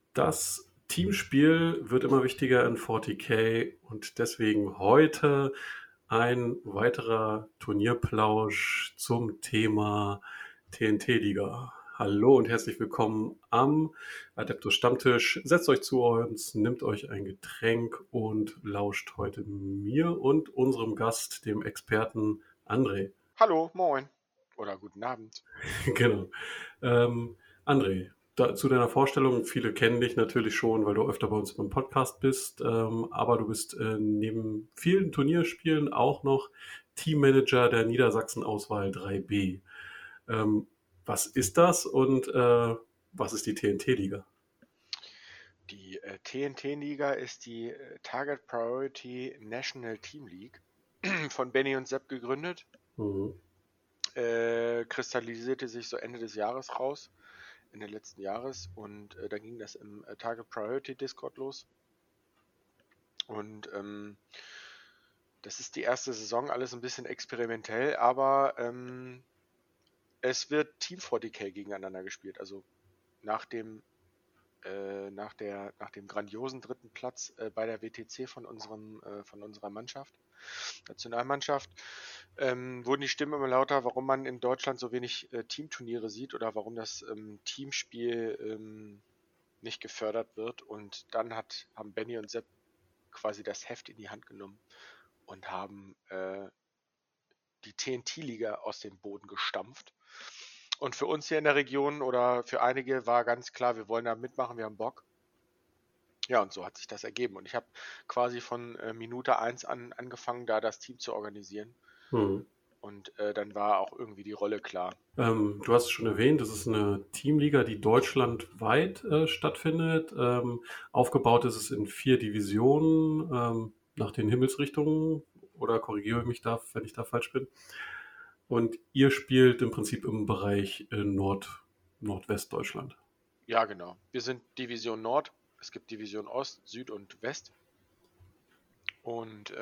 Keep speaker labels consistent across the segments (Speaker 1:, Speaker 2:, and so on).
Speaker 1: Das Teamspiel wird immer wichtiger in 40K und deswegen heute ein weiterer Turnierplausch zum Thema TNT-Liga. Hallo und herzlich willkommen am Adeptus Stammtisch. Setzt euch zu uns, nehmt euch ein Getränk und lauscht heute mir und unserem Gast, dem Experten André.
Speaker 2: Hallo, moin. Oder guten Abend.
Speaker 1: Genau. André, zu deiner Vorstellung, viele kennen dich natürlich schon, weil du öfter bei uns im Podcast bist, aber du bist neben vielen Turnierspielen auch noch Teammanager der Niedersachsen-Auswahl 3B. Ähm, Was ist das und was ist die TNT-Liga?
Speaker 2: Die TNT-Liga ist die Target Priority National Team League, von Benny und Sepp gegründet.
Speaker 1: Mhm.
Speaker 2: Kristallisierte sich so Ende des Jahres raus, Ende letzten Jahres. Und dann ging das im Target Priority Discord los. Und das ist die erste Saison, alles ein bisschen experimentell, aber es wird Team 40K gegeneinander gespielt. Also nach dem nach dem grandiosen dritten Platz bei der WTC von unserer Mannschaft, Nationalmannschaft, wurden die Stimmen immer lauter, warum man in Deutschland so wenig Teamturniere sieht oder warum das Teamspiel nicht gefördert wird. Und dann haben Benny und Sepp quasi das Heft in die Hand genommen und haben die TNT-Liga aus dem Boden gestampft. Und für uns hier in der Region oder für einige war ganz klar, wir wollen da mitmachen, wir haben Bock. Ja, und so hat sich das ergeben. Und ich habe quasi von Minute 1 an angefangen, da das Team zu organisieren.
Speaker 1: Mhm.
Speaker 2: Und dann war auch irgendwie die Rolle klar.
Speaker 1: Du hast es schon erwähnt, das ist eine Teamliga, die deutschlandweit stattfindet. Aufgebaut ist es in 4 Divisionen nach den Himmelsrichtungen, oder korrigiere mich da, wenn ich da falsch bin. Und ihr spielt im Prinzip im Bereich Nordwestdeutschland.
Speaker 2: Ja, genau. Wir sind Division Nord. Es gibt Division Ost, Süd und West. Und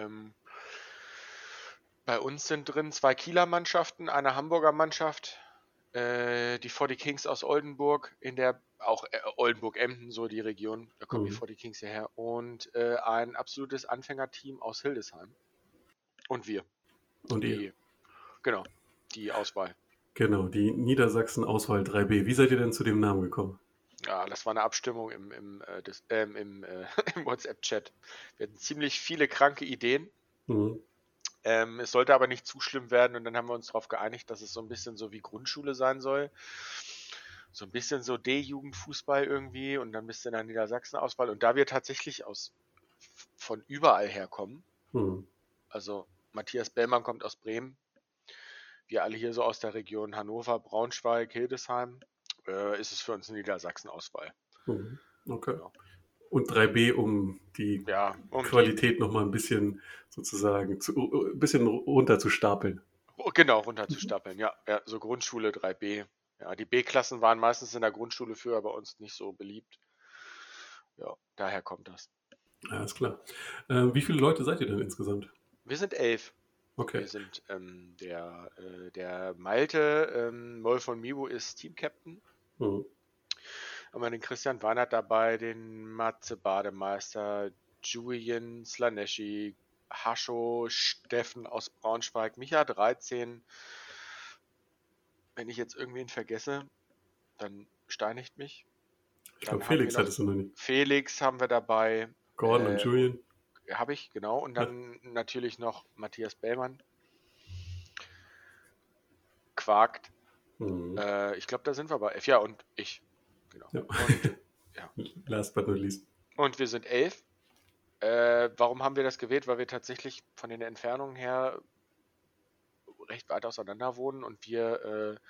Speaker 2: bei uns sind drin 2 Kieler Mannschaften, eine Hamburger Mannschaft, die 40 Kings aus Oldenburg, in der auch Oldenburg-Emden, so die Region, da kommen die 40 Kings hierher, und ein absolutes Anfängerteam aus Hildesheim. Und wir,
Speaker 1: Und ihr?
Speaker 2: genau, die Auswahl.
Speaker 1: Genau, die Niedersachsen-Auswahl 3B. Wie seid ihr denn zu dem Namen gekommen?
Speaker 2: Ja, das war eine Abstimmung im WhatsApp-Chat. Wir hatten ziemlich viele kranke Ideen.
Speaker 1: Mhm.
Speaker 2: Es sollte aber nicht zu schlimm werden, und dann haben wir uns darauf geeinigt, dass es so ein bisschen so wie Grundschule sein soll. So ein bisschen so D-Jugendfußball irgendwie, und dann bist du in der Niedersachsen-Auswahl. Und da wir tatsächlich von überall herkommen,
Speaker 1: Mhm.
Speaker 2: also Matthias Bellmann kommt aus Bremen, wir alle hier so aus der Region Hannover, Braunschweig, Hildesheim, ist es für uns eine Niedersachsen-Auswahl.
Speaker 1: Mhm. Okay.
Speaker 2: Genau.
Speaker 1: Und 3B, um die
Speaker 2: Ja,
Speaker 1: Qualität nochmal ein bisschen sozusagen ein bisschen runter zu stapeln.
Speaker 2: genau, runterzustapeln. Ja, ja, so Grundschule 3B. Ja, die B-Klassen waren meistens in der Grundschule früher bei uns nicht so beliebt. Ja, daher kommt das.
Speaker 1: Ja, ist klar. Wie viele Leute seid ihr denn insgesamt?
Speaker 2: Wir sind 11.
Speaker 1: Okay.
Speaker 2: Wir sind der Malte, Moll von Mibu ist Team-Captain.
Speaker 1: Mhm.
Speaker 2: Haben wir den Christian Weinert dabei, den Matze Bademeister, Julian Slaneschi, Hascho, Steffen aus Braunschweig, Micha 13. Wenn ich jetzt irgendwen vergesse, dann steinigt mich.
Speaker 1: Ich glaube,
Speaker 2: Dann haben wir
Speaker 1: Felix
Speaker 2: noch
Speaker 1: hattest du noch nicht.
Speaker 2: Felix haben wir dabei.
Speaker 1: Gordon und Julian.
Speaker 2: Habe ich, genau. Und
Speaker 1: Ja.
Speaker 2: dann natürlich noch Matthias Bellmann. Quakt.
Speaker 1: Mhm.
Speaker 2: Ich glaube, da sind wir bei F. Ja, und ich. Genau.
Speaker 1: Ja.
Speaker 2: Und, ja.
Speaker 1: Last but not least.
Speaker 2: Und wir sind 11. Warum haben wir das gewählt? Weil wir tatsächlich von den Entfernungen her recht weit auseinander wohnen und wir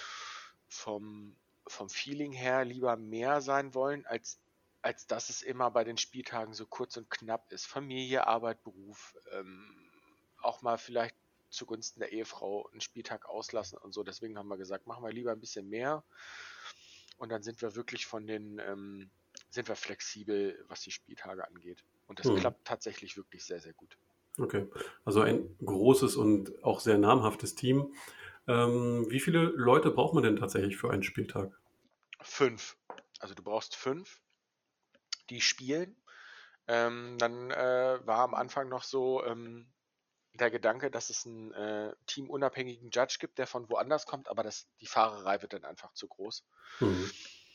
Speaker 2: vom Feeling her lieber mehr sein wollen, als dass es immer bei den Spieltagen so kurz und knapp ist. Familie, Arbeit, Beruf, auch mal vielleicht zugunsten der Ehefrau einen Spieltag auslassen und so. Deswegen haben wir gesagt, machen wir lieber ein bisschen mehr, und dann sind wir wirklich sind wir flexibel, was die Spieltage angeht. Und das
Speaker 1: Mhm.
Speaker 2: klappt tatsächlich wirklich sehr, sehr gut.
Speaker 1: Okay. Also ein großes und auch sehr namhaftes Team. Wie viele Leute braucht man denn tatsächlich für einen Spieltag?
Speaker 2: 5. Also du brauchst 5. die spielen. Dann war am Anfang noch so der Gedanke, dass es einen teamunabhängigen Judge gibt, der von woanders kommt, aber die Fahrerei wird dann einfach zu groß.
Speaker 1: Mhm.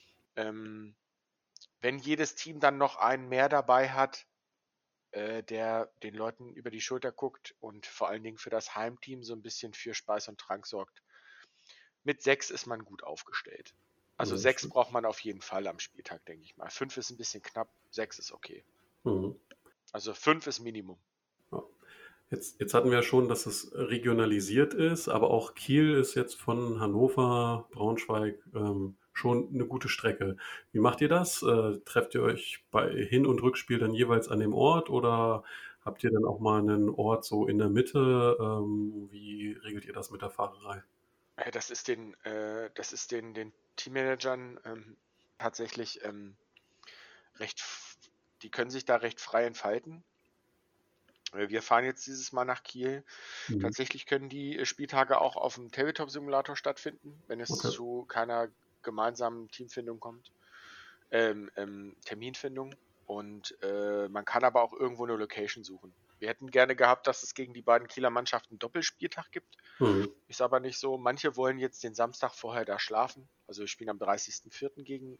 Speaker 2: Wenn jedes Team dann noch einen mehr dabei hat, der den Leuten über die Schulter guckt und vor allen Dingen für das Heimteam so ein bisschen für Speis und Trank sorgt. Mit 6 ist man gut aufgestellt. Also
Speaker 1: Ja,
Speaker 2: 6 braucht man auf jeden Fall am Spieltag, denke ich mal. 5 ist ein bisschen knapp, 6 ist okay.
Speaker 1: Mhm.
Speaker 2: Also 5 ist Minimum.
Speaker 1: Ja. Jetzt hatten wir ja schon, dass es regionalisiert ist, aber auch Kiel ist jetzt von Hannover, Braunschweig schon eine gute Strecke. Wie macht ihr das? Trefft ihr euch bei Hin- und Rückspiel dann jeweils an dem Ort oder habt ihr dann auch mal einen Ort so in der Mitte? Wie regelt ihr das mit der Fahrerei?
Speaker 2: Das ist den Teammanagern tatsächlich die können sich da recht frei entfalten. Wir fahren jetzt dieses Mal nach Kiel.
Speaker 1: Mhm.
Speaker 2: Tatsächlich können die Spieltage auch auf dem Tabletop-Simulator stattfinden, wenn es
Speaker 1: Okay.
Speaker 2: zu keiner gemeinsamen Teamfindung kommt, Terminfindung. Und man kann aber auch irgendwo eine Location suchen. Wir hätten gerne gehabt, dass es gegen die beiden Kieler Mannschaften einen Doppelspieltag gibt.
Speaker 1: Mhm.
Speaker 2: Ist aber nicht so. Manche wollen jetzt den Samstag vorher da schlafen. Also wir spielen am 30.04. gegen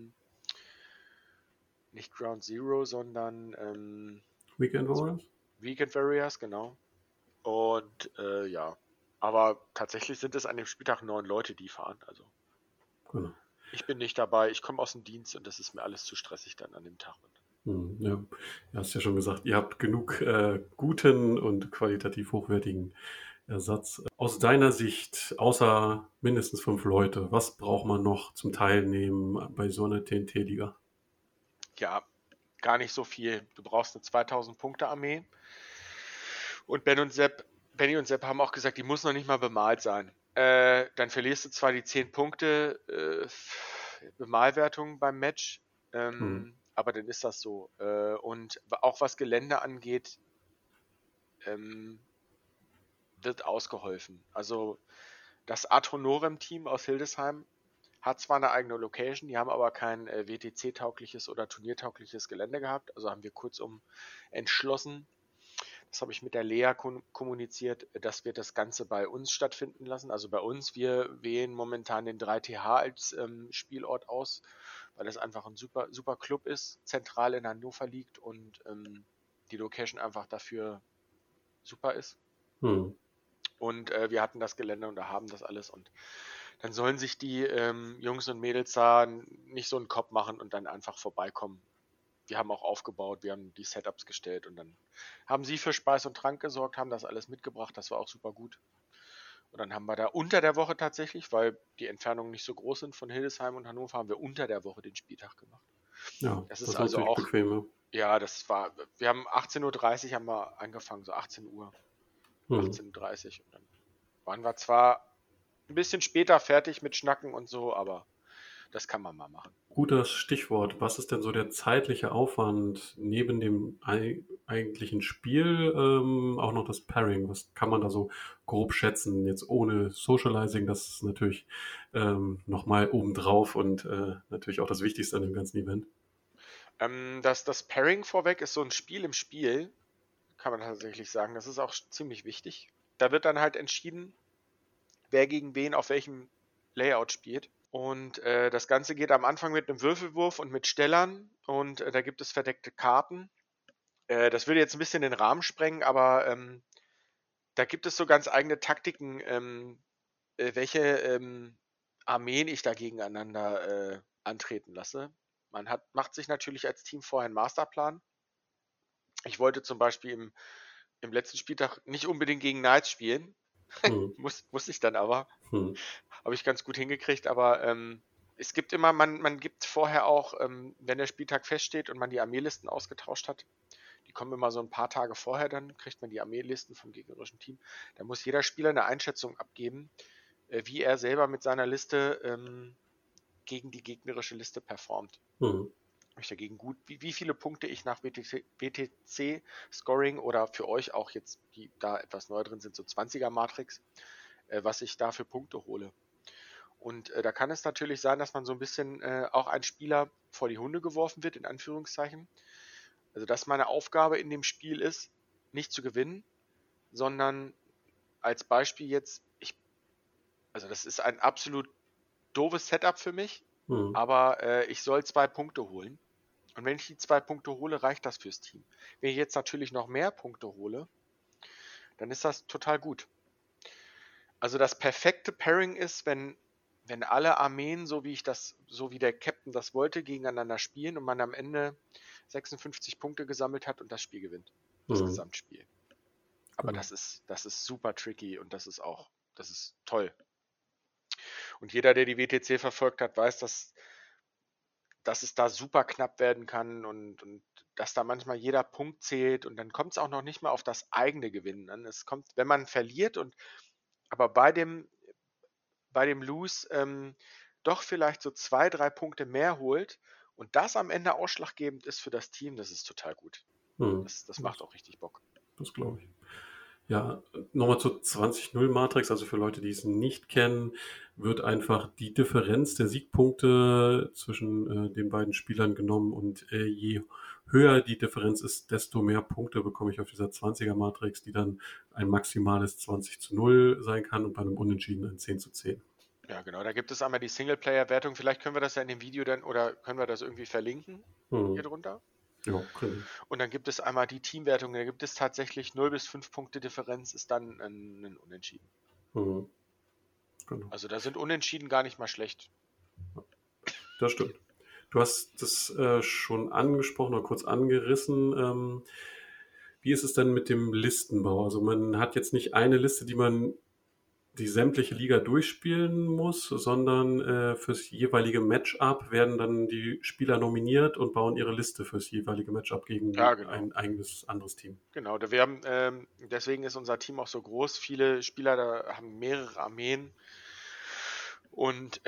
Speaker 2: nicht Ground Zero, sondern
Speaker 1: Weekend Warriors?
Speaker 2: Weekend Warriors, genau. Und ja, aber tatsächlich sind es an dem Spieltag 9 Leute, die fahren. Also
Speaker 1: Genau.
Speaker 2: ich bin nicht dabei, ich komme aus dem Dienst und das ist mir alles zu stressig dann an dem Tag.
Speaker 1: Ja, du hast ja schon gesagt, ihr habt genug guten und qualitativ hochwertigen Ersatz. Aus deiner Sicht, außer mindestens 5 Leute, was braucht man noch zum Teilnehmen bei so einer TNT-Liga?
Speaker 2: Ja, gar nicht so viel. Du brauchst eine 2000-Punkte-Armee. Und Benny und Sepp haben auch gesagt, die muss noch nicht mal bemalt sein. Dann verlierst du zwar die 10 Punkte Bemalwertung beim Match, aber dann ist das so. Und auch was Gelände angeht, wird ausgeholfen. Also das Ad Honorem-Team aus Hildesheim hat zwar eine eigene Location, die haben aber kein WTC-taugliches oder turniertaugliches Gelände gehabt. Also haben wir kurzum entschlossen, das habe ich mit der Lea kommuniziert, dass wir das Ganze bei uns stattfinden lassen. Also bei uns, wir wählen momentan den 3TH als Spielort aus, weil es einfach ein super, super Club ist, zentral in Hannover liegt und die Location einfach dafür super ist.
Speaker 1: Hm.
Speaker 2: Und wir hatten das Gelände und da haben das alles. Und dann sollen sich die Jungs und Mädels da nicht so einen Kopf machen und dann einfach vorbeikommen. Wir haben auch aufgebaut, wir haben die Setups gestellt und dann haben sie für Speis und Trank gesorgt, haben das alles mitgebracht, das war auch super gut. Und dann haben wir da unter der Woche tatsächlich, weil die Entfernungen nicht so groß sind von Hildesheim und Hannover, haben wir unter der Woche den Spieltag gemacht.
Speaker 1: Ja,
Speaker 2: Das
Speaker 1: das
Speaker 2: ist
Speaker 1: ist
Speaker 2: also
Speaker 1: natürlich
Speaker 2: auch,
Speaker 1: bequem.
Speaker 2: ja, wir haben 18:30 Uhr haben wir angefangen, so 18 Uhr,
Speaker 1: Hm.
Speaker 2: 18:30 Uhr. Und dann waren wir zwar ein bisschen später fertig mit Schnacken und so, aber das kann man mal machen.
Speaker 1: Gutes Stichwort. Was ist denn so der zeitliche Aufwand neben dem eigentlichen Spiel, auch noch das Pairing? Was kann man da so grob schätzen, jetzt ohne Socializing? Das ist natürlich nochmal obendrauf und natürlich auch das Wichtigste an dem ganzen Event.
Speaker 2: Das Pairing vorweg ist so ein Spiel im Spiel, kann man tatsächlich sagen. Das ist auch ziemlich wichtig. Da wird dann halt entschieden, wer gegen wen auf welchem Layout spielt. Und das Ganze geht am Anfang mit einem Würfelwurf und mit Stellern und da gibt es verdeckte Karten. Das würde jetzt ein bisschen den Rahmen sprengen, aber da gibt es so ganz eigene Taktiken, welche Armeen ich da gegeneinander antreten lasse. Macht sich natürlich als Team vorher einen Masterplan. Ich wollte zum Beispiel im letzten Spieltag nicht unbedingt gegen Knights spielen.
Speaker 1: Hm.
Speaker 2: Muss ich dann aber.
Speaker 1: Hm.
Speaker 2: Habe ich ganz gut hingekriegt, aber es gibt immer, man gibt vorher auch, wenn der Spieltag feststeht und man die Armeelisten ausgetauscht hat, die kommen immer so ein paar Tage vorher, dann kriegt man die Armeelisten vom gegnerischen Team. Da muss jeder Spieler eine Einschätzung abgeben, wie er selber mit seiner Liste gegen die gegnerische Liste performt.
Speaker 1: Hm.
Speaker 2: Ich dagegen gut, wie viele Punkte ich nach WTC-Scoring oder für euch auch jetzt, die da etwas neu drin sind, so 20er-Matrix, was ich da für Punkte hole. Und da kann es natürlich sein, dass man so ein bisschen auch ein Spieler vor die Hunde geworfen wird, in Anführungszeichen. Also dass meine Aufgabe in dem Spiel ist, nicht zu gewinnen, sondern als Beispiel jetzt, also das ist ein absolut doofes Setup für mich,
Speaker 1: Hm.
Speaker 2: aber ich soll 2 Punkte holen. Und wenn ich die 2 Punkte hole, reicht das fürs Team. Wenn ich jetzt natürlich noch mehr Punkte hole, dann ist das total gut. Also das perfekte Pairing ist, wenn alle Armeen, so wie der Captain das wollte, gegeneinander spielen und man am Ende 56 Punkte gesammelt hat und das Spiel gewinnt. Das
Speaker 1: Hm.
Speaker 2: Gesamtspiel. Aber
Speaker 1: Genau.
Speaker 2: das ist super tricky und das ist toll. Und jeder, der die WTC verfolgt hat, weiß, dass es da super knapp werden kann und dass da manchmal jeder Punkt zählt und dann kommt es auch noch nicht mal auf das eigene Gewinnen an. Es kommt, wenn man verliert aber bei dem Lose doch vielleicht so 2, 3 Punkte mehr holt und das am Ende ausschlaggebend ist für das Team, das ist total gut.
Speaker 1: Hm.
Speaker 2: Das
Speaker 1: Das,
Speaker 2: macht auch richtig Bock.
Speaker 1: das glaube ich. Ja, nochmal zur 20-0 Matrix, also für Leute, die es nicht kennen, wird einfach die Differenz der Siegpunkte zwischen den beiden Spielern genommen und je höher die Differenz ist, desto mehr Punkte bekomme ich auf dieser 20er Matrix, die dann ein maximales 20-0 sein kann und bei einem Unentschieden ein 10-10.
Speaker 2: Ja, genau. Da gibt es einmal die Singleplayer-Wertung. Vielleicht können wir das ja in dem Video dann oder können wir das irgendwie verlinken hier
Speaker 1: Hm.
Speaker 2: drunter.
Speaker 1: Ja, können
Speaker 2: Und dann gibt es einmal die Teamwertung. Da gibt es tatsächlich 0 bis 5 Punkte Differenz ist dann ein Unentschieden.
Speaker 1: wir. Hm. Genau.
Speaker 2: Also da sind Unentschieden gar nicht mal schlecht.
Speaker 1: Das stimmt. Du hast das schon angesprochen oder kurz angerissen. Wie ist es denn mit dem Listenbau? Also man hat jetzt nicht eine Liste, die sämtliche Liga durchspielen muss, sondern fürs jeweilige Matchup werden dann die Spieler nominiert und bauen ihre Liste fürs jeweilige Matchup
Speaker 2: Ja,
Speaker 1: gegen
Speaker 2: genau.
Speaker 1: ein eigenes anderes Team.
Speaker 2: Genau. Deswegen ist unser Team auch so groß. Viele Spieler da haben mehrere Armeen. Und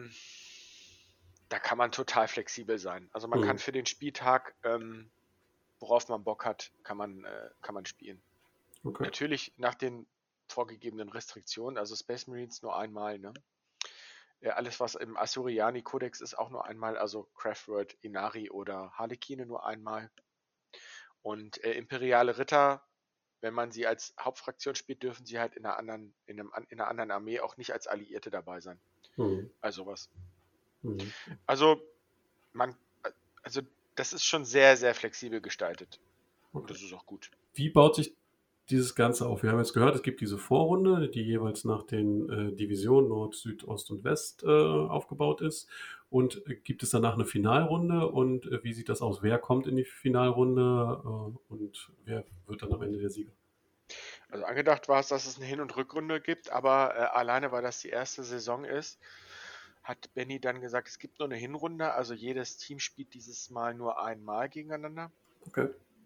Speaker 2: da kann man total flexibel sein. Also man kann
Speaker 1: Hm.
Speaker 2: für den Spieltag, worauf man Bock hat, kann man spielen.
Speaker 1: Okay.
Speaker 2: Natürlich nach den vorgegebenen Restriktionen, also Space Marines nur einmal, ne? Alles, was im Asuryani-Kodex ist, auch nur einmal, also Craftworld, Inari oder Harlekine nur einmal. Und imperiale Ritter, wenn man sie als Hauptfraktion spielt, dürfen sie halt in einer anderen Armee auch nicht als Alliierte dabei sein.
Speaker 1: Hm.
Speaker 2: Also was.
Speaker 1: Hm.
Speaker 2: Also man, also das ist schon sehr, sehr flexibel gestaltet. Und
Speaker 1: Okay.
Speaker 2: das ist auch gut.
Speaker 1: Wie baut sich dieses Ganze auf? Wir haben jetzt gehört, es gibt diese Vorrunde, die jeweils nach den Divisionen Nord, Süd, Ost und West aufgebaut ist. Und gibt es danach eine Finalrunde? Und wie sieht das aus? Wer kommt in die Finalrunde und wer wird dann am Ende der Sieger?
Speaker 2: Also angedacht war es, dass es eine Hin- und Rückrunde gibt, aber alleine, weil das die erste Saison ist, hat Benny dann gesagt, es gibt nur eine Hinrunde, also jedes Team spielt dieses Mal nur einmal gegeneinander.
Speaker 1: Okay.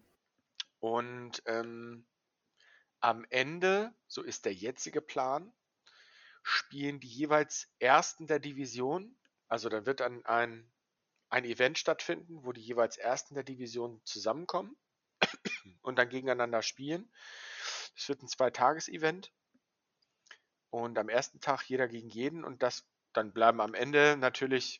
Speaker 2: Und am Ende, so ist der jetzige Plan, spielen die jeweils Ersten der Division. Also dann wird dann ein Event stattfinden, wo die jeweils Ersten der Division zusammenkommen und dann gegeneinander spielen. Es wird ein Zweitages-Event und am ersten Tag jeder gegen jeden und dann bleiben am Ende natürlich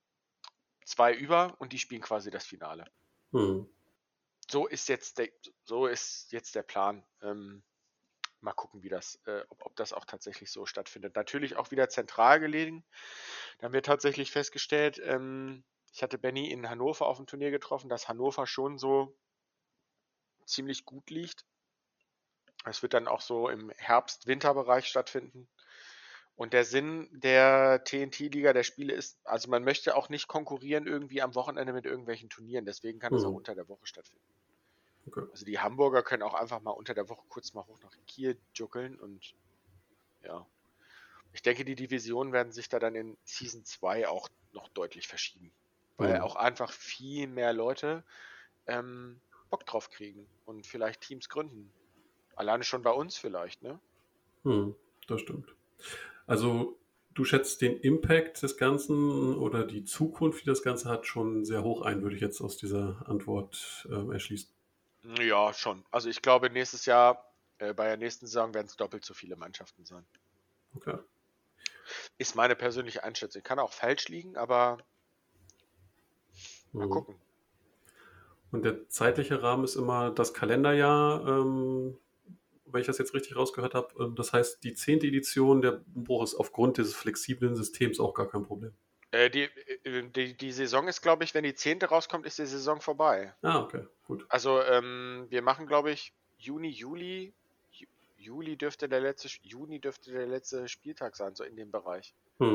Speaker 2: 2 über und die spielen quasi das Finale.
Speaker 1: Hm.
Speaker 2: So ist jetzt der Plan. Mal gucken, ob das auch tatsächlich so stattfindet. Natürlich auch wieder zentral gelegen. Da haben wir tatsächlich festgestellt, ich hatte Benny in Hannover auf dem Turnier getroffen, dass Hannover schon so ziemlich gut liegt. Es wird dann auch so im Herbst-Winter-Bereich stattfinden. Und der Sinn der TNT-Liga der Spiele ist, also man möchte auch nicht konkurrieren irgendwie am Wochenende mit irgendwelchen Turnieren. Deswegen kann das auch
Speaker 1: Hm.
Speaker 2: unter der Woche stattfinden.
Speaker 1: Okay.
Speaker 2: Also die Hamburger können auch einfach mal unter der Woche kurz mal hoch nach Kiel juckeln und ja. Ich denke, die Divisionen werden sich da dann in Season 2 auch noch deutlich verschieben. Weil
Speaker 1: Hm.
Speaker 2: auch einfach viel mehr Leute Bock drauf kriegen und vielleicht Teams gründen. Alleine schon bei uns vielleicht, ne?
Speaker 1: Hm. Das stimmt. Also du schätzt den Impact des Ganzen oder die Zukunft, die das Ganze hat, schon sehr hoch ein, würde ich jetzt aus dieser Antwort erschließen.
Speaker 2: Ja, schon. Also ich glaube, nächstes Jahr, bei der nächsten Saison werden es doppelt so viele Mannschaften sein.
Speaker 1: Okay.
Speaker 2: Ist meine persönliche Einschätzung. Kann auch falsch liegen, aber mal gucken.
Speaker 1: Und der zeitliche Rahmen ist immer das Kalenderjahr, wenn ich das jetzt richtig rausgehört habe. Das heißt, die 10. Edition der Umbruch ist aufgrund dieses flexiblen Systems auch gar kein Problem.
Speaker 2: Die Saison ist, glaube ich, wenn die 10. rauskommt, ist die Saison vorbei.
Speaker 1: Okay, gut.
Speaker 2: Also wir machen, glaube ich, Juni dürfte der letzte Spieltag sein, so in dem Bereich.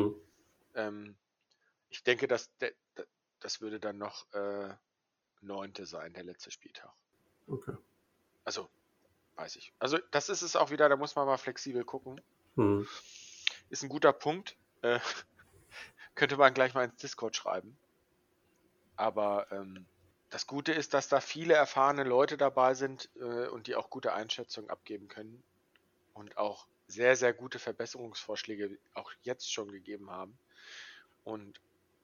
Speaker 2: Ich denke, das würde dann noch 9. sein, der letzte Spieltag.
Speaker 1: Okay.
Speaker 2: Also, weiß ich. Also, das ist es auch wieder, da muss man mal flexibel gucken. Ist ein guter Punkt. Könnte man gleich mal ins Discord schreiben. Aber das Gute ist, dass da viele erfahrene Leute dabei sind und die auch gute Einschätzungen abgeben können und auch sehr, sehr gute Verbesserungsvorschläge auch jetzt schon gegeben haben und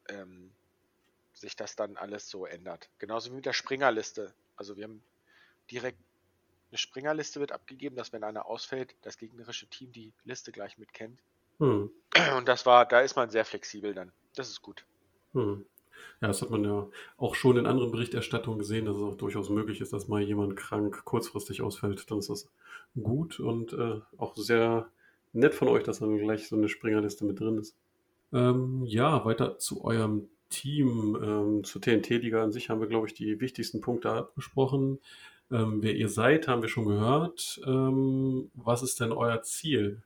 Speaker 2: sich das dann alles so ändert. Genauso wie mit der Springerliste. Also wir haben direkt eine Springerliste wird abgegeben, dass wenn einer ausfällt, das gegnerische Team die Liste gleich mitkennt. Und da ist man sehr flexibel dann. Das ist gut.
Speaker 1: Ja, das hat man ja auch schon in anderen Berichterstattungen gesehen, dass es auch durchaus möglich ist, dass mal jemand krank kurzfristig ausfällt. Dann ist das gut und auch sehr nett von euch, dass dann gleich so eine Springerliste mit drin ist. Ja, weiter zu eurem Team. Zur TNT-Liga an sich haben wir, glaube ich, die wichtigsten Punkte abgesprochen. Wer ihr seid, haben wir schon gehört. Was ist denn euer Ziel?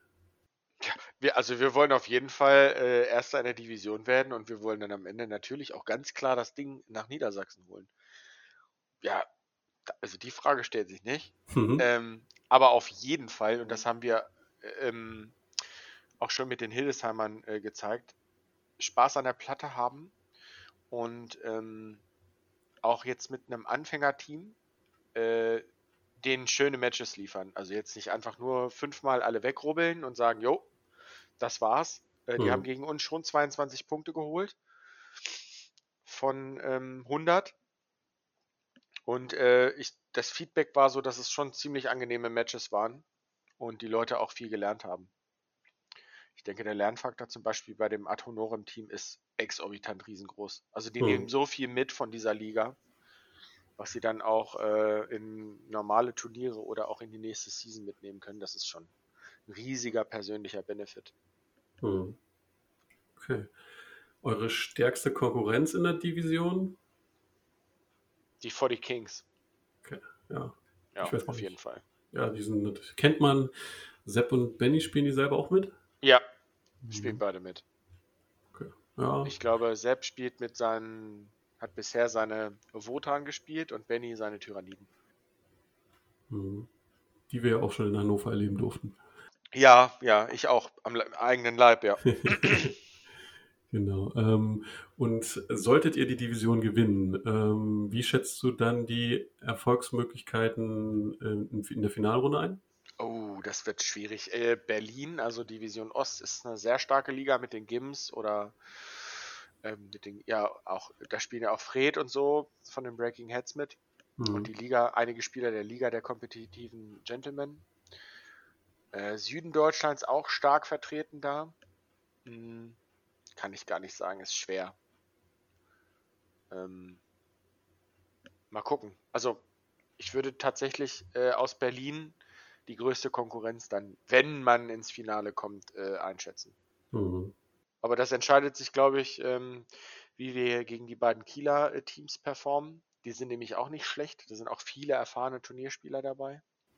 Speaker 2: Wir wollen auf jeden Fall Erster in der Division werden und wir wollen dann am Ende natürlich auch ganz klar das Ding nach Niedersachsen holen. Ja, also die Frage stellt sich nicht. Aber auf jeden Fall, und das haben wir auch schon mit den Hildesheimern gezeigt, Spaß an der Platte haben und auch jetzt mit einem Anfängerteam denen schöne Matches liefern. Also jetzt nicht einfach nur 5-mal alle wegrubbeln und sagen, jo, das war's. Die haben gegen uns schon 22 Punkte geholt von 100. Und das Feedback war so, dass es schon ziemlich angenehme Matches waren und die Leute auch viel gelernt haben. Ich denke, der Lernfaktor zum Beispiel bei dem Ad Honorem-Team ist exorbitant riesengroß. Also die nehmen so viel mit von dieser Liga, was sie dann auch in normale Turniere oder auch in die nächste Season mitnehmen können. Das ist schon ein riesiger persönlicher Benefit.
Speaker 1: Okay. Eure stärkste Konkurrenz in der Division?
Speaker 2: Die 40 Kings.
Speaker 1: Okay, ja.
Speaker 2: Ja, auf jeden Fall.
Speaker 1: Ja, kennt man. Sepp und Benny, spielen die selber auch mit?
Speaker 2: Ja, spielen beide mit.
Speaker 1: Okay. Ja.
Speaker 2: Ich glaube, Sepp hat bisher seine Wotan gespielt und Benny seine Tyranniden.
Speaker 1: Die wir ja auch schon in Hannover erleben durften.
Speaker 2: Ja, ich auch. Am eigenen Leib, ja.
Speaker 1: Genau. Und solltet ihr die Division gewinnen, wie schätzt du dann die Erfolgsmöglichkeiten in der Finalrunde ein?
Speaker 2: Oh, das wird schwierig. Berlin, also Division Ost, ist eine sehr starke Liga mit den Gims oder mit den, ja, auch, da spielen ja auch Fred und so von den Breaking Heads mit. Und die Liga, einige Spieler der Liga der kompetitiven Gentlemen. Süden Deutschlands auch stark vertreten da. Kann ich gar nicht sagen, ist schwer. Mal gucken. Also, ich würde tatsächlich aus Berlin die größte Konkurrenz dann, wenn man ins Finale kommt, einschätzen. Aber das entscheidet sich, glaube ich, wie wir gegen die beiden Kieler Teams performen. Die sind nämlich auch nicht schlecht. Da sind auch viele erfahrene Turnierspieler dabei.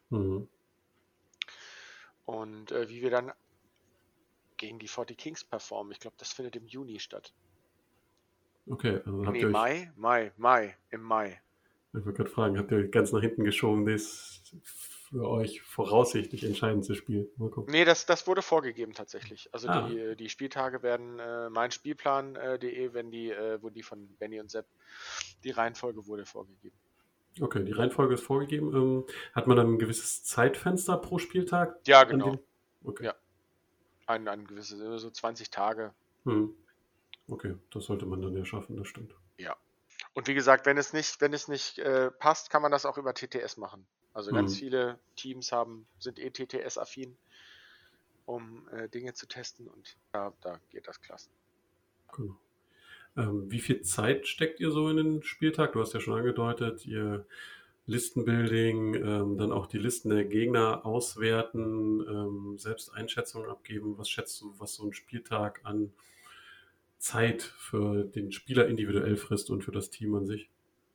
Speaker 2: Und wie wir dann gegen die 40 Kings performen. Ich glaube, das findet im Juni statt.
Speaker 1: Okay, also habt
Speaker 2: ihr
Speaker 1: euch...
Speaker 2: Im Mai.
Speaker 1: Ich wollte gerade fragen, habt ihr ganz nach hinten geschoben, das für euch voraussichtlich entscheidendste Spiel? Mal gucken.
Speaker 2: Nee, das wurde vorgegeben tatsächlich. Also die Spieltage werden meinspielplan.de, wo die von Benny und Sepp, die Reihenfolge wurde vorgegeben.
Speaker 1: Okay, die Reihenfolge ist vorgegeben. Hat man dann ein gewisses Zeitfenster pro Spieltag?
Speaker 2: Ja, genau.
Speaker 1: Okay.
Speaker 2: Ja. Ein gewisses, so 20 Tage.
Speaker 1: Okay, das sollte man dann ja schaffen, das stimmt.
Speaker 2: Ja. Und wie gesagt, wenn es nicht passt, kann man das auch über TTS machen. Also ganz viele Teams sind TTS-affin. um Dinge zu testen und da geht das klasse.
Speaker 1: Genau. Wie viel Zeit steckt ihr so in den Spieltag? Du hast ja schon angedeutet, ihr Listenbuilding, dann auch die Listen der Gegner auswerten, selbst Einschätzungen abgeben. Was schätzt du, was so ein Spieltag an Zeit für den Spieler individuell frisst und für das Team an sich?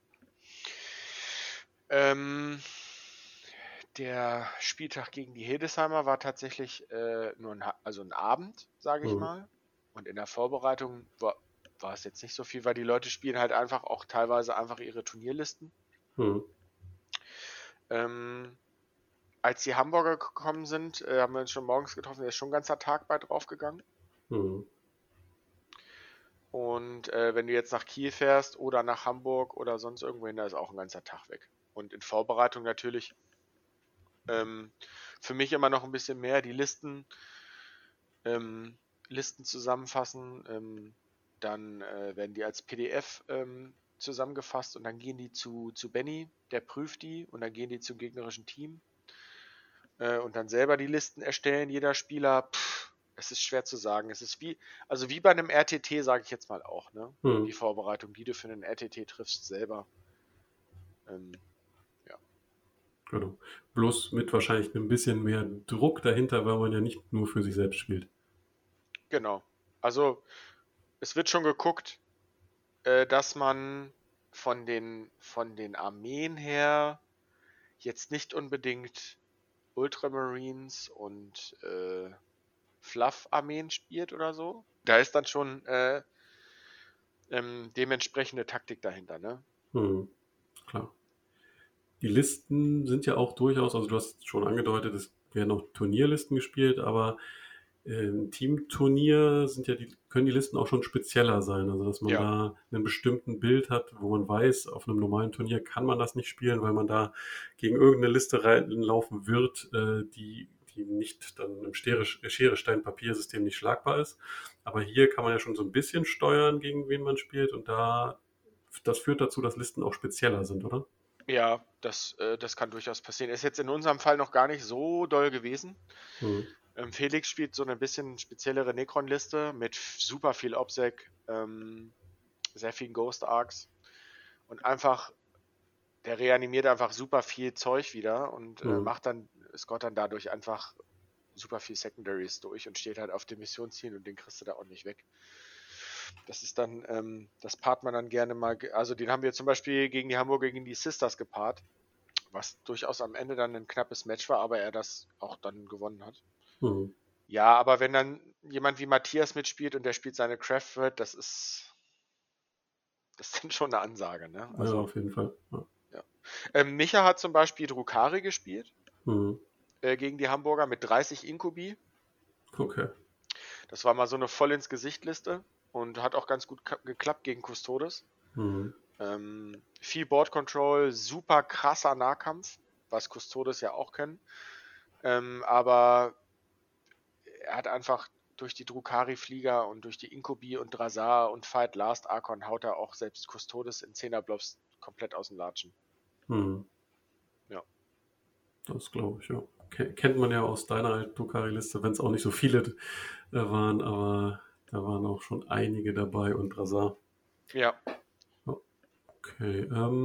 Speaker 2: Der Spieltag gegen die Hildesheimer war tatsächlich nur ein Abend, sage ich
Speaker 1: Hm.
Speaker 2: mal. Und in der Vorbereitung war es jetzt nicht so viel, weil die Leute spielen halt einfach auch teilweise einfach ihre Turnierlisten.
Speaker 1: Hm.
Speaker 2: Als die Hamburger gekommen sind, haben wir uns schon morgens getroffen, da ist schon ein ganzer Tag bei draufgegangen.
Speaker 1: Hm.
Speaker 2: Und wenn du jetzt nach Kiel fährst oder nach Hamburg oder sonst irgendwo hin, da ist auch ein ganzer Tag weg. Und in Vorbereitung natürlich für mich immer noch ein bisschen mehr die Listen zusammenfassen. Dann werden die als PDF zusammengefasst und dann gehen die zu Benny, der prüft die und dann gehen die zum gegnerischen Team und dann selber die Listen erstellen, jeder Spieler. Es ist schwer zu sagen. Es ist wie bei einem RTT, sage ich jetzt mal auch, ne?
Speaker 1: Hm.
Speaker 2: Die Vorbereitung, die du für einen RTT triffst, selber. Ja.
Speaker 1: Genau. Bloß mit wahrscheinlich ein bisschen mehr Druck dahinter, weil man ja nicht nur für sich selbst spielt.
Speaker 2: Genau. Also es wird schon geguckt, dass man von den Armeen her jetzt nicht unbedingt Ultramarines und Fluff-Armeen spielt oder so. Da ist dann schon dementsprechende Taktik dahinter, ne?
Speaker 1: Hm. Klar. Die Listen sind ja auch durchaus, also du hast schon angedeutet, es werden auch Turnierlisten gespielt, aber im Teamturnier können die Listen auch schon spezieller sein. Also dass man
Speaker 2: Ja.
Speaker 1: da einen bestimmten Bild hat, wo man weiß, auf einem normalen Turnier kann man das nicht spielen, weil man da gegen irgendeine Liste reinlaufen wird, die nicht dann im Schere-Stein-Papier-System nicht schlagbar ist. Aber hier kann man ja schon so ein bisschen steuern, gegen wen man spielt, und das führt dazu, dass Listen auch spezieller sind, oder?
Speaker 2: Ja, das kann durchaus passieren. Ist jetzt in unserem Fall noch gar nicht so doll gewesen.
Speaker 1: Hm.
Speaker 2: Felix spielt so eine bisschen speziellere Necron-Liste mit super viel Obsec, sehr vielen Ghost Arcs und einfach, der reanimiert einfach super viel Zeug wieder und scoret dann dadurch einfach super viel Secondaries durch und steht halt auf dem Missionsziel und den kriegst du da auch nicht weg. Das ist dann, das paart man dann gerne mal, also den haben wir zum Beispiel gegen die Hamburger, gegen die Sisters gepaart, was durchaus am Ende dann ein knappes Match war, aber er das auch dann gewonnen hat.
Speaker 1: Hm.
Speaker 2: Ja, aber wenn dann jemand wie Matthias mitspielt und der spielt seine Craftword, das ist dann schon eine Ansage, ne?
Speaker 1: Ja,
Speaker 2: Also,
Speaker 1: auf jeden Fall.
Speaker 2: ja. Micha hat zum Beispiel Drukari gespielt
Speaker 1: Hm.
Speaker 2: gegen die Hamburger mit 30 Inkubi.
Speaker 1: Okay.
Speaker 2: Das war mal so eine voll ins Gesicht-Liste und hat auch ganz gut geklappt gegen Custodes.
Speaker 1: Hm.
Speaker 2: Viel Board Control, super krasser Nahkampf, was Custodes ja auch können. Aber er hat einfach durch die Drukari-Flieger und durch die Inkubi und Drazar und Fight Last Archon haut er auch selbst Custodes in 10er-Blobs komplett aus dem Latschen.
Speaker 1: Hm.
Speaker 2: Ja.
Speaker 1: Das glaube ich, ja. Kennt man ja aus deiner Drukari-Liste, wenn es auch nicht so viele waren, aber da waren auch schon einige dabei und Razar.
Speaker 2: Ja.
Speaker 1: Okay.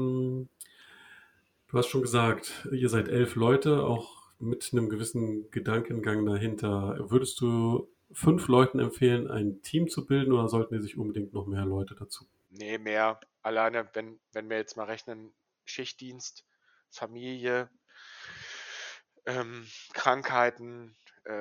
Speaker 1: Du hast schon gesagt, ihr seid 11 Leute, auch mit einem gewissen Gedankengang dahinter. Würdest du 5 Leuten empfehlen, ein Team zu bilden, oder sollten die sich unbedingt noch mehr Leute dazu?
Speaker 2: Nee, mehr. Alleine, wenn wir jetzt mal rechnen, Schichtdienst, Familie, Krankheiten,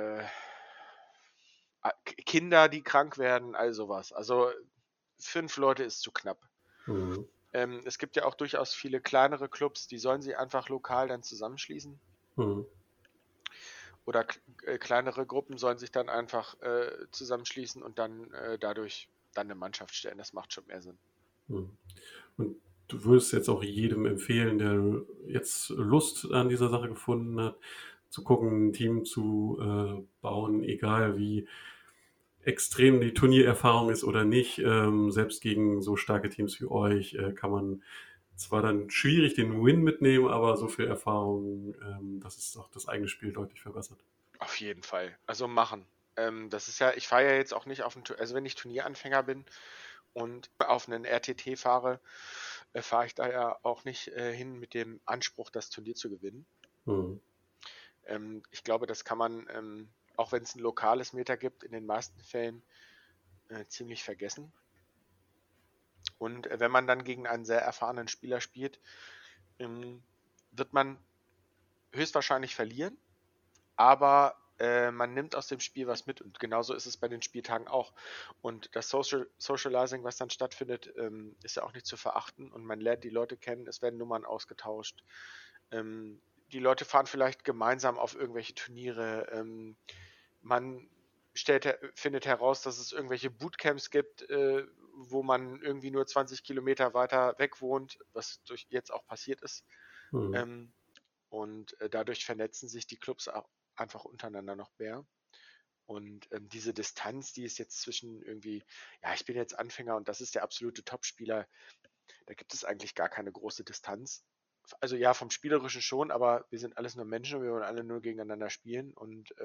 Speaker 2: Kinder, die krank werden, all sowas. Also 5 Leute ist zu knapp.
Speaker 1: Mhm.
Speaker 2: Es gibt ja auch durchaus viele kleinere Clubs, die sollen sich einfach lokal dann zusammenschließen.
Speaker 1: Mhm.
Speaker 2: Oder kleinere Gruppen sollen sich dann einfach zusammenschließen und dann dadurch dann eine Mannschaft stellen. Das macht schon mehr Sinn.
Speaker 1: Mhm. Und du würdest jetzt auch jedem empfehlen, der jetzt Lust an dieser Sache gefunden hat, zu gucken, ein Team zu bauen, egal wie extrem die Turniererfahrung ist oder nicht. Selbst gegen so starke Teams wie euch kann man zwar dann schwierig den Win mitnehmen, aber so viel Erfahrung, dass es auch das eigene Spiel deutlich verbessert.
Speaker 2: Auf jeden Fall. Also machen. Das ist ja, ich fahre ja jetzt auch nicht auf ein Turnier, also wenn ich Turnieranfänger bin und auf einen RTT fahre, fahre ich da ja auch nicht hin mit dem Anspruch, das Turnier zu gewinnen.
Speaker 1: Hm.
Speaker 2: Ich glaube, das kann man, auch wenn es ein lokales Meta gibt, in den meisten Fällen ziemlich vergessen. Und wenn man dann gegen einen sehr erfahrenen Spieler spielt, wird man höchstwahrscheinlich verlieren, aber man nimmt aus dem Spiel was mit und genauso ist es bei den Spieltagen auch. Und das Socializing, was dann stattfindet, ist ja auch nicht zu verachten und man lernt die Leute kennen, es werden Nummern ausgetauscht. Die Leute fahren vielleicht gemeinsam auf irgendwelche Turniere. Man findet heraus, dass es irgendwelche Bootcamps gibt, wo man irgendwie nur 20 Kilometer weiter weg wohnt, was jetzt auch passiert ist.
Speaker 1: Hm.
Speaker 2: Ähm, und dadurch vernetzen sich die Clubs auch einfach untereinander noch mehr. Und diese Distanz, die ist jetzt zwischen irgendwie, ja, ich bin jetzt Anfänger und das ist der absolute Topspieler, da gibt es eigentlich gar keine große Distanz. Also ja, vom Spielerischen schon, aber wir sind alles nur Menschen und wir wollen alle nur gegeneinander spielen. Und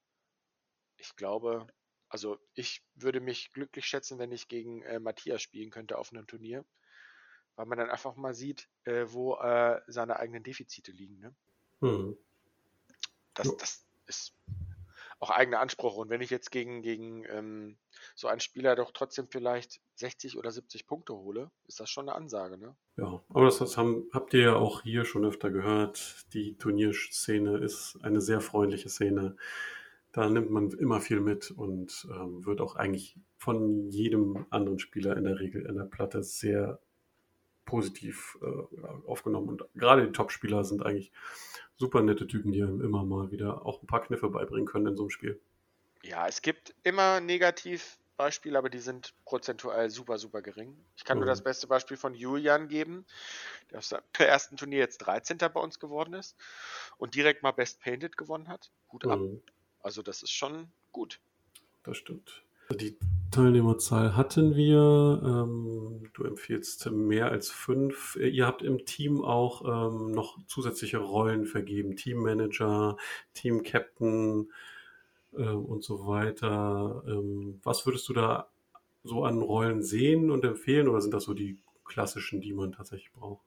Speaker 2: ich glaube, also ich würde mich glücklich schätzen, wenn ich gegen Matthias spielen könnte auf einem Turnier, weil man dann einfach mal sieht, wo seine eigenen Defizite liegen. Ne?
Speaker 1: Hm. Jo.
Speaker 2: Das ist auch eigener Anspruch. Und wenn ich jetzt gegen so einen Spieler doch trotzdem vielleicht 60 oder 70 Punkte hole, ist das schon eine Ansage, ne?
Speaker 1: Ja, aber habt ihr ja auch hier schon öfter gehört. Die Turnierszene ist eine sehr freundliche Szene. Da nimmt man immer viel mit und wird auch eigentlich von jedem anderen Spieler in der Regel in der Platte sehr positiv aufgenommen. Und gerade die Top-Spieler sind eigentlich super nette Typen, die einem immer mal wieder auch ein paar Kniffe beibringen können in so einem Spiel.
Speaker 2: Ja, es gibt immer Negativbeispiele, aber die sind prozentual super, super gering. Ich kann nur das
Speaker 1: Mhm.
Speaker 2: beste Beispiel von Julian geben, der auf seinem ersten Turnier jetzt 13. bei uns geworden ist und direkt mal Best Painted gewonnen hat. Hut ab.
Speaker 1: Mhm.
Speaker 2: Also das ist schon gut.
Speaker 1: Das stimmt. Die Teilnehmerzahl hatten wir. Du empfiehlst mehr als 5. Ihr habt im Team auch noch zusätzliche Rollen vergeben. Teammanager, Team-Captain und so weiter. Was würdest du da so an Rollen sehen und empfehlen? Oder sind das so die klassischen, die man tatsächlich braucht?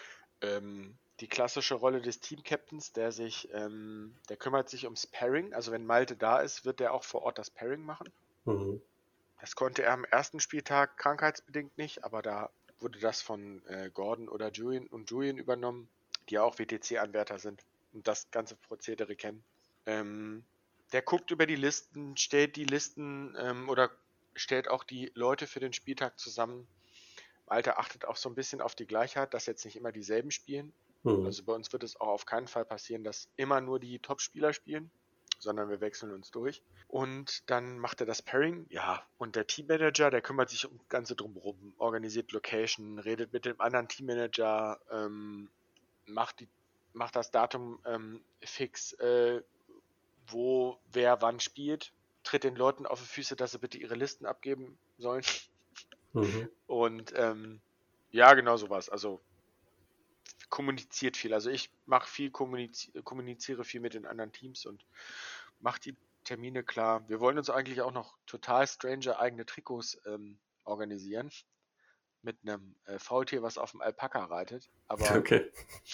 Speaker 2: Die klassische Rolle des Team-Captains, der kümmert sich ums Pairing. Also wenn Malte da ist, wird er auch vor Ort das Pairing machen.
Speaker 1: Mhm.
Speaker 2: Das konnte er am ersten Spieltag krankheitsbedingt nicht, aber da wurde das von Gordon oder Julian übernommen, die ja auch WTC-Anwärter sind und das ganze Prozedere kennen. Der guckt über die Listen, stellt die Listen oder stellt auch die Leute für den Spieltag zusammen. Malte achtet auch so ein bisschen auf die Gleichheit, dass jetzt nicht immer dieselben spielen.
Speaker 1: Mhm.
Speaker 2: Also bei uns wird es auch auf keinen Fall passieren, dass immer nur die Top-Spieler spielen, sondern wir wechseln uns durch. Und dann macht er das Pairing, ja, und der Teammanager, der kümmert sich um das Ganze drumherum, organisiert Location, redet mit dem anderen Teammanager, macht, die, macht das Datum fix, wo wer wann spielt, tritt den Leuten auf die Füße, dass sie bitte ihre Listen abgeben sollen.
Speaker 1: Mhm.
Speaker 2: Und ja, genau sowas. Also kommuniziert viel. Also ich mache viel, kommuniziere viel mit den anderen Teams und mache die Termine klar. Wir wollen uns eigentlich auch noch total strange eigene Trikots organisieren. Mit einem Faultier, was auf dem Alpaka reitet. Aber
Speaker 1: Okay.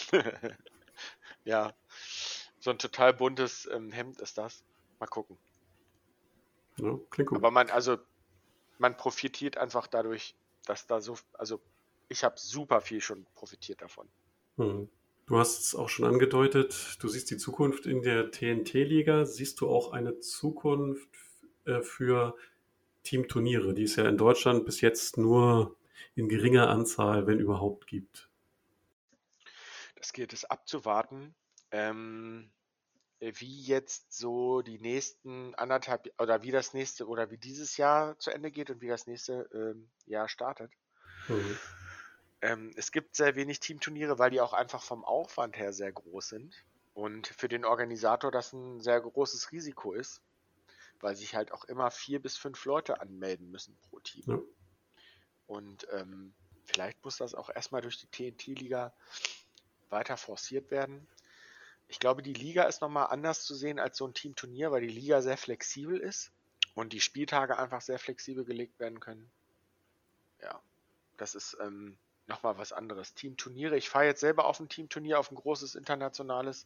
Speaker 2: ja, so ein total buntes Hemd ist das. Mal gucken.
Speaker 1: Ja, klingt gut.
Speaker 2: Aber man profitiert einfach dadurch, dass da so, also ich habe super viel schon profitiert davon.
Speaker 1: Mhm. Du hast es auch schon angedeutet, du siehst die Zukunft in der TNT-Liga. Siehst du auch eine Zukunft für Teamturniere, die es ja in Deutschland bis jetzt nur in geringer Anzahl, wenn überhaupt, gibt?
Speaker 2: Das gilt es abzuwarten. Ähm, Wie jetzt so die nächsten anderthalb oder wie das nächste oder wie dieses Jahr zu Ende geht und wie das nächste Jahr startet.
Speaker 1: Mhm.
Speaker 2: Es gibt sehr wenig Teamturniere, weil die auch einfach vom Aufwand her sehr groß sind und für den Organisator das ein sehr großes Risiko ist, weil sich halt auch immer 4 bis 5 Leute anmelden müssen pro Team.
Speaker 1: Ja.
Speaker 2: Und vielleicht muss das auch erstmal durch die TNT-Liga weiter forciert werden. Ich glaube, die Liga ist nochmal anders zu sehen als so ein Teamturnier, weil die Liga sehr flexibel ist und die Spieltage einfach sehr flexibel gelegt werden können. Ja, das ist nochmal was anderes. Teamturniere, ich fahre jetzt selber auf ein Teamturnier, auf ein großes internationales,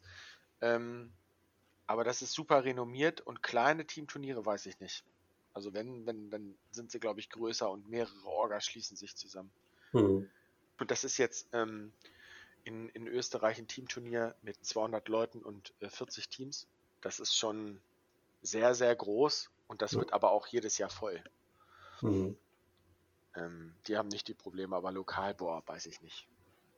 Speaker 2: aber das ist super renommiert und kleine Teamturniere weiß ich nicht. Also dann sind sie, glaube ich, größer und mehrere Orgas schließen sich zusammen.
Speaker 1: Mhm.
Speaker 2: Und das ist jetzt in Österreich ein Teamturnier mit 200 Leuten und 40 Teams. Das ist schon sehr, sehr groß und das
Speaker 1: Ja.
Speaker 2: wird aber auch jedes Jahr voll.
Speaker 1: Mhm.
Speaker 2: Die haben nicht die Probleme, aber lokal, boah, weiß ich nicht.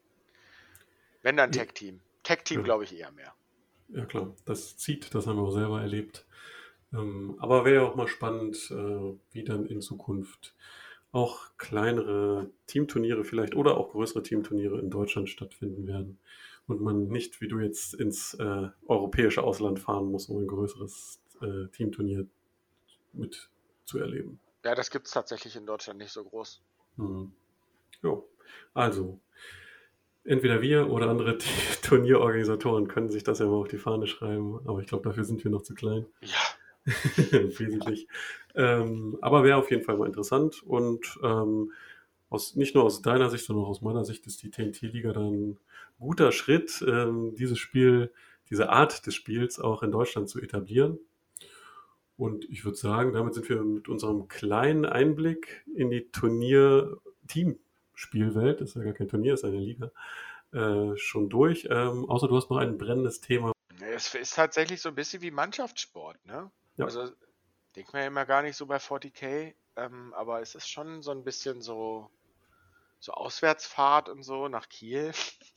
Speaker 2: Wenn dann
Speaker 1: Ja,
Speaker 2: Tech-Team. Tech-Team
Speaker 1: ja,
Speaker 2: glaube ich eher mehr.
Speaker 1: ja, klar, das zieht, das haben wir auch selber erlebt. Aber wäre ja auch mal spannend, wie dann in Zukunft auch kleinere Teamturniere vielleicht oder auch größere Teamturniere in Deutschland stattfinden werden. Und man nicht, wie du jetzt, ins europäische Ausland fahren muss, um ein größeres Teamturnier mit zu erleben.
Speaker 2: Ja, das gibt es tatsächlich in Deutschland nicht so groß.
Speaker 1: Mhm. Jo. Also, entweder wir oder andere Turnierorganisatoren können sich das ja mal auf die Fahne schreiben, aber ich glaube, dafür sind wir noch zu klein.
Speaker 2: Ja,
Speaker 1: Wesentlich. Aber wäre auf jeden Fall mal interessant und nicht nur aus deiner Sicht, sondern auch aus meiner Sicht ist die TNT-Liga dann ein guter Schritt, dieses Spiel, diese Art des Spiels auch in Deutschland zu etablieren. Und ich würde sagen, damit sind wir mit unserem kleinen Einblick in die Turnier-Team-Spielwelt, das ist ja gar kein Turnier, das ist eine Liga, schon durch. Außer du hast noch ein brennendes Thema.
Speaker 2: es ist tatsächlich so ein bisschen wie Mannschaftssport, ne?
Speaker 1: Ja.
Speaker 2: Also denkt man ja immer gar nicht so bei 40k, aber es ist schon so ein bisschen so Auswärtsfahrt und so nach Kiel.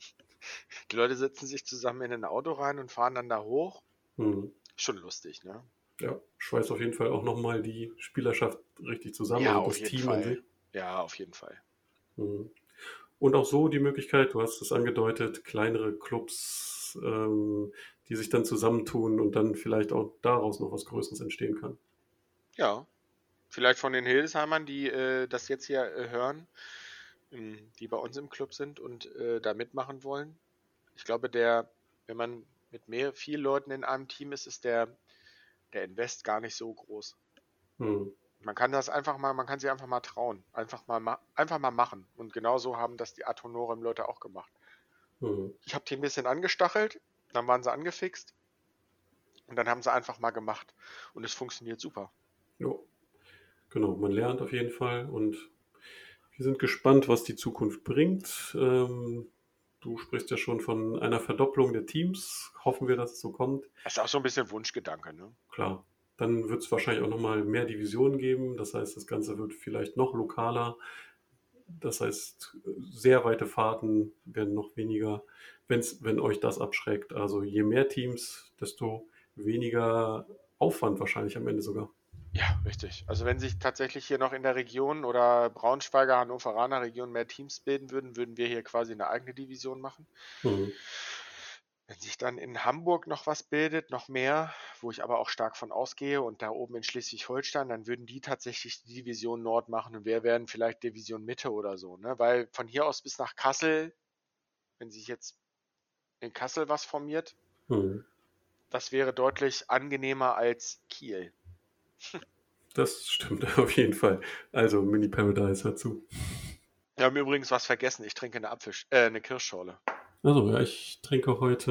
Speaker 2: Die Leute setzen sich zusammen in ein Auto rein und fahren dann da hoch.
Speaker 1: Hm.
Speaker 2: Schon lustig, ne?
Speaker 1: Ja, schweißt auf jeden Fall auch nochmal die Spielerschaft richtig zusammen,
Speaker 2: Ja,
Speaker 1: also
Speaker 2: auf
Speaker 1: das
Speaker 2: jeden
Speaker 1: Team an
Speaker 2: Fall.
Speaker 1: sich.
Speaker 2: Ja, auf jeden Fall.
Speaker 1: Mhm. Und auch so die Möglichkeit, du hast es angedeutet, kleinere Clubs, die sich dann zusammentun und dann vielleicht auch daraus noch was Größeres entstehen kann.
Speaker 2: Ja, vielleicht von den Hildesheimern, die das jetzt hier hören, die bei uns im Club sind und da mitmachen wollen. Ich glaube, wenn man mit vielen Leuten in einem Team ist, ist der Invest gar nicht so groß.
Speaker 1: Mhm.
Speaker 2: Man kann man kann sich einfach mal trauen, einfach mal machen. Und genauso haben das die Ad Honorem Leute auch gemacht.
Speaker 1: Mhm.
Speaker 2: Ich habe die ein bisschen angestachelt, dann waren sie angefixt und dann haben sie einfach mal gemacht. Und es funktioniert super.
Speaker 1: Jo, genau, man lernt auf jeden Fall und wir sind gespannt, was die Zukunft bringt. Du sprichst ja schon von einer Verdopplung der Teams. Hoffen wir, dass es so kommt.
Speaker 2: Das ist auch so ein bisschen Wunschgedanke, ne?
Speaker 1: Klar. Dann wird es wahrscheinlich auch nochmal mehr Divisionen geben. Das heißt, das Ganze wird vielleicht noch lokaler. Das heißt, sehr weite Fahrten werden noch weniger, wenn euch das abschreckt. Also je mehr Teams, desto weniger Aufwand wahrscheinlich am Ende sogar.
Speaker 2: Ja, richtig. Also wenn sich tatsächlich hier noch in der Region oder Braunschweiger, Hannoveraner Region mehr Teams bilden würden, würden wir hier quasi eine eigene Division machen.
Speaker 1: Mhm.
Speaker 2: Wenn sich dann in Hamburg noch was bildet, noch mehr, wo ich aber auch stark von ausgehe und da oben in Schleswig-Holstein, dann würden die tatsächlich die Division Nord machen und wir wären vielleicht Division Mitte oder so, ne? Weil von hier aus bis nach Kassel, wenn sich jetzt in Kassel was formiert,
Speaker 1: Mhm.
Speaker 2: das wäre deutlich angenehmer als Kiel.
Speaker 1: Das stimmt auf jeden Fall. Also Mini Paradise dazu.
Speaker 2: Wir haben übrigens was vergessen. Ich trinke eine Kirschschorle.
Speaker 1: Also ja, ich trinke heute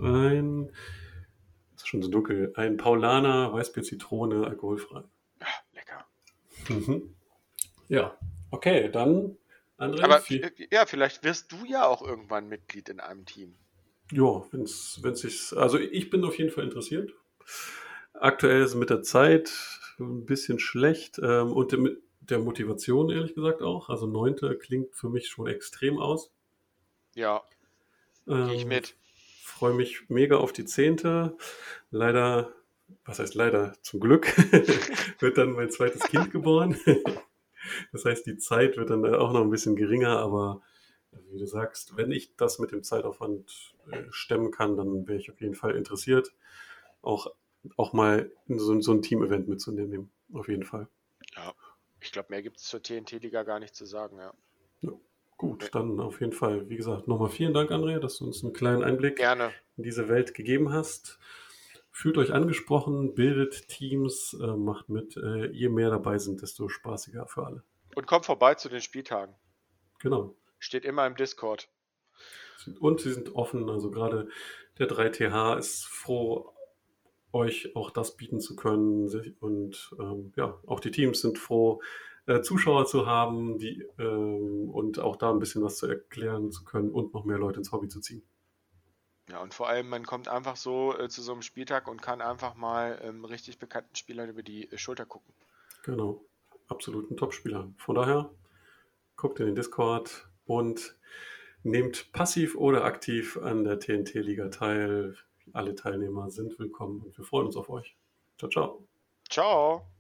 Speaker 1: ist schon so dunkel, ein Paulaner Weißbier Zitrone, alkoholfrei.
Speaker 2: Ah, lecker.
Speaker 1: Mhm. Ja, okay, dann André,
Speaker 2: Aber ja, vielleicht wirst du ja auch irgendwann Mitglied in einem Team.
Speaker 1: ja, wenn's sich, also ich bin auf jeden Fall interessiert. Aktuell ist es mit der Zeit ein bisschen schlecht und mit der Motivation ehrlich gesagt auch. Also 9. klingt für mich schon extrem aus.
Speaker 2: Ja, gehe ich
Speaker 1: Ähm,
Speaker 2: mit.
Speaker 1: freue mich mega auf die 10. Leider, was heißt leider, zum Glück wird dann mein zweites Kind geboren. Das heißt, die Zeit wird dann auch noch ein bisschen geringer, aber wie du sagst, wenn ich das mit dem Zeitaufwand stemmen kann, dann wäre ich auf jeden Fall interessiert, auch, auch mal in so ein Team-Event mitzunehmen. Auf jeden Fall.
Speaker 2: Ja, ich glaube, mehr gibt es zur TNT-Liga gar nicht zu sagen, ja.
Speaker 1: Ja. Gut, dann auf jeden Fall, wie gesagt, nochmal vielen Dank, Andrea, dass du uns einen kleinen Einblick
Speaker 2: Gerne.
Speaker 1: in diese Welt gegeben hast. Fühlt euch angesprochen, bildet Teams, macht mit. Je mehr dabei sind, desto spaßiger für alle.
Speaker 2: Und kommt vorbei zu den Spieltagen.
Speaker 1: Genau.
Speaker 2: Steht immer im Discord.
Speaker 1: Und sie sind offen, also gerade der 3TH ist froh, euch auch das bieten zu können. Und ja, auch die Teams sind froh, Zuschauer zu haben, und auch da ein bisschen was zu erklären zu können und noch mehr Leute ins Hobby zu ziehen.
Speaker 2: Ja, und vor allem, man kommt einfach so zu so einem Spieltag und kann einfach mal richtig bekannten Spielern über die Schulter gucken.
Speaker 1: Genau, absolut ein Topspieler. Von daher, guckt in den Discord und nehmt passiv oder aktiv an der TNT-Liga teil. Alle Teilnehmer sind willkommen und wir freuen uns auf euch. Ciao, ciao.
Speaker 2: Ciao!